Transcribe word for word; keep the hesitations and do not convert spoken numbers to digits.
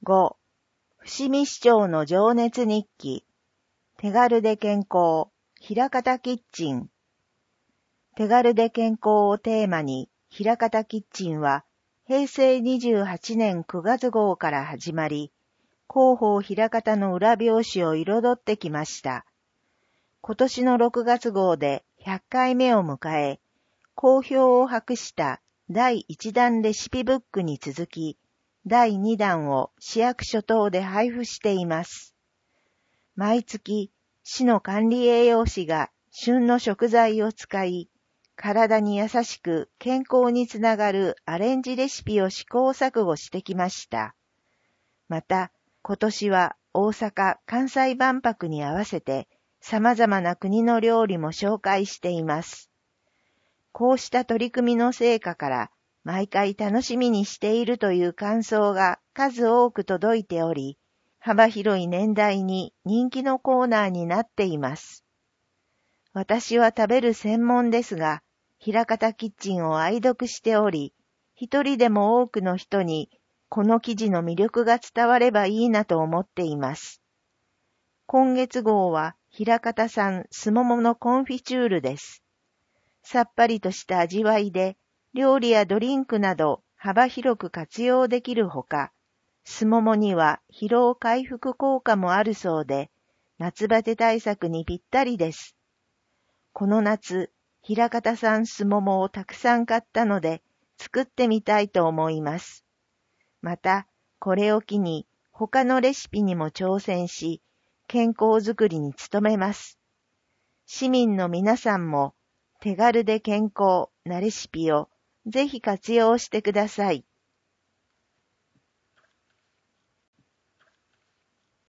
ご、伏見市長の情熱日記。手軽で健康、平方キッチン。手軽で健康をテーマに、平方キッチンは、へいせいにじゅうはちねんくがつごうから始まり、広報平方の裏表紙を彩ってきました。今年のろくがつごうでひゃっかいめを迎え、好評を博しただいいちだんレシピブックに続き、だいにだんを市役所等で配布しています。毎月、市の管理栄養士が旬の食材を使い、体に優しく健康につながるアレンジレシピを試行錯誤してきました。また、今年は大阪・関西万博に合わせて様々な国の料理も紹介しています。こうした取り組みの成果から、毎回楽しみにしているという感想が数多く届いており、幅広い年代に人気のコーナーになっています。私は食べる専門ですが、平方キッチンを愛読しており、一人でも多くの人にこの記事の魅力が伝わればいいなと思っています。今月号は平方産すもものコンフィチュールです。さっぱりとした味わいで、料理やドリンクなど幅広く活用できるほか、すももには疲労回復効果もあるそうで、夏バテ対策にぴったりです。この夏、平方産すももをたくさん買ったので、作ってみたいと思います。また、これを機に他のレシピにも挑戦し、健康づくりに努めます。市民の皆さんも手軽で健康なレシピをぜひ活用してください。